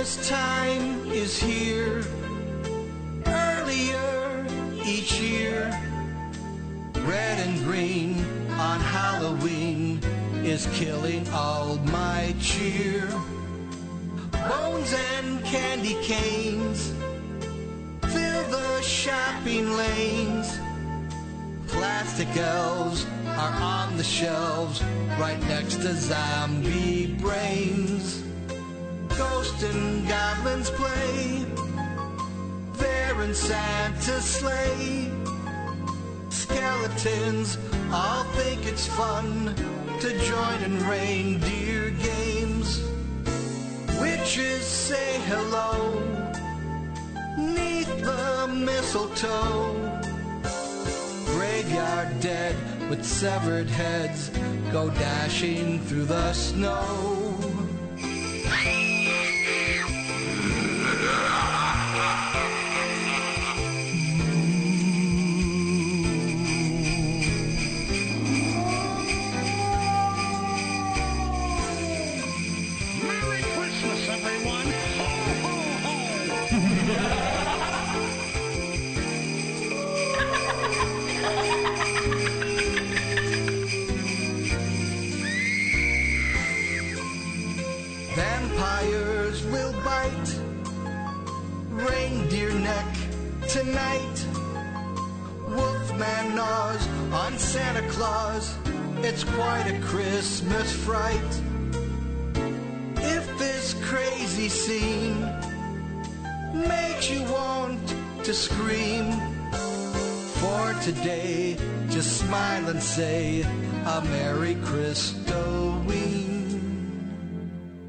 Christmas time is here. Earlier each year, red and green on Halloween is killing all my cheer. Bones and candy canes fill the shopping lanes. Plastic elves are on the shelves right next to zombie brains. Ghosts and goblins play there in Santa's sleigh. Skeletons all think it's fun to join in reindeer games. Witches say hello 'neath the mistletoe. Graveyard dead with severed heads go dashing through the snow. Merry Christmas, everyone! Ho, ho, ho! Vampires will bite reindeer neck tonight. Wolfman gnaws on Santa Claus. It's quite a Christmas fright. If this crazy scene makes you want to scream, for today just smile and say a Merry Christmas.